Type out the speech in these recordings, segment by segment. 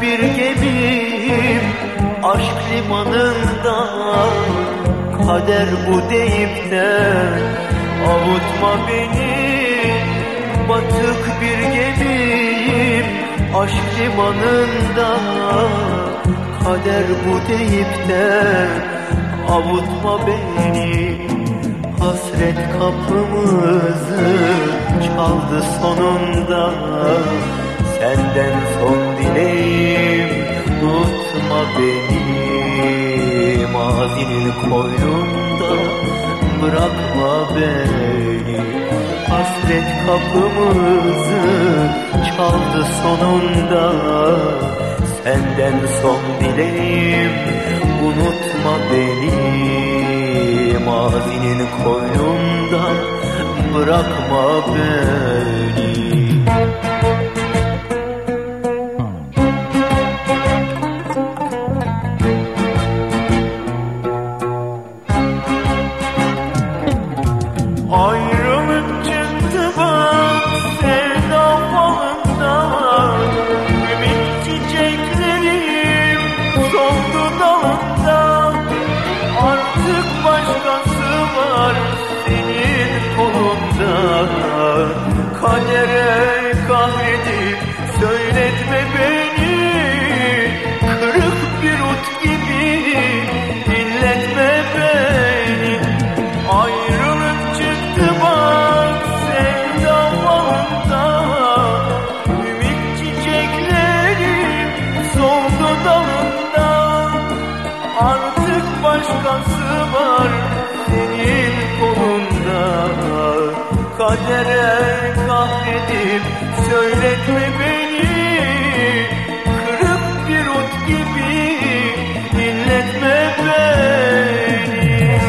bir gemim aşk limanında. Kader bu deyip de avutma beni. Batık bir gemim aşk limanında. Kader bu deyip de avutma beni. Hasret kapımızı çaldı sonunda. Senden son dileğim unutma beni. Mazinin koynunda bırakma beni. Hasret kapımızı çaldı sonunda. Senden son dileğim unutma beni. Mazinin koynunda bırakma beni. Ayrılık çıktı bak sevda falında. Ümit çiçeklerim soldu dalında. Artık başkası var senin kolunda. Kadere kahredip söyletme beni. Kırık bir ut gibi dinletme beni. Ayrılık çıktı bak sevda falında. Ümit çiçeklerim soldu dalında. Artık başkası var senin kolunda. Kadere kahredip söyletme beni. Kırık bir ut gibi dinletme beni.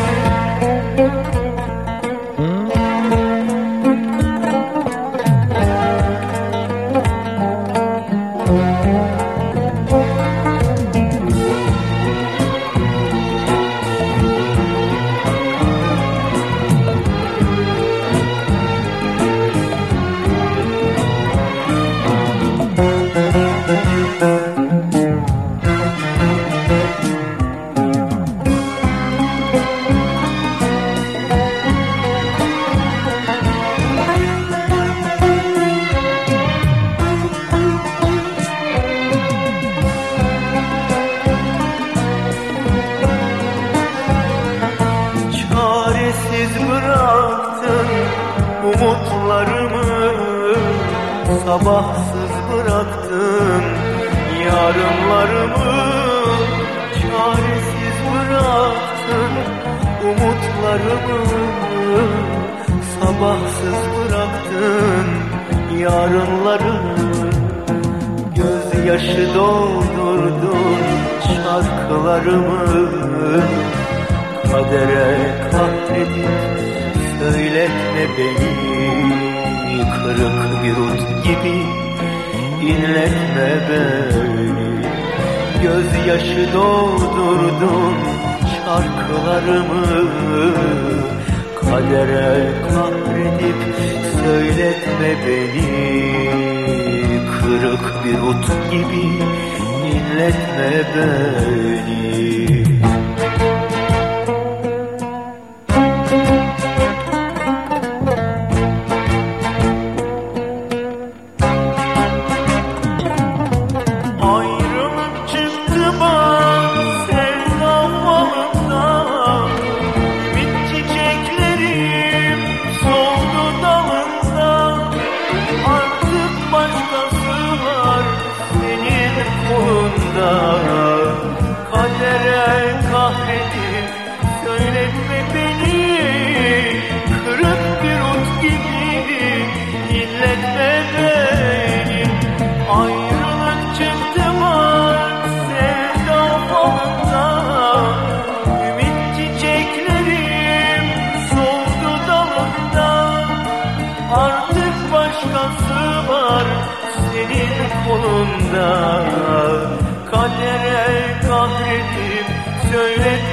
Çaresiz bıraktın umutlarımı. Sabahsız bıraktın yarınlarımı. Çaresiz bıraktın umutlarımı. Sabahsız bıraktın yarınlarımı. Gözyaşı doldurdun şarkılarımı. Kadere kahredip söyletme beni. Kırık bir ut gibi inletme beni. Gözyaşı doldurdun şarkılarımı. Kadere kahredip söyletme beni. Kırık bir ut gibi inletme beni. Kadere kahredip söyletme beni. Kırık bir ut gibi dinletme beni. Ayrılık çıktı bak sevda falında. Ümit çiçeklerim soldu dalında. Artık başkası var senin kolunda. Kadere kahredip söyletme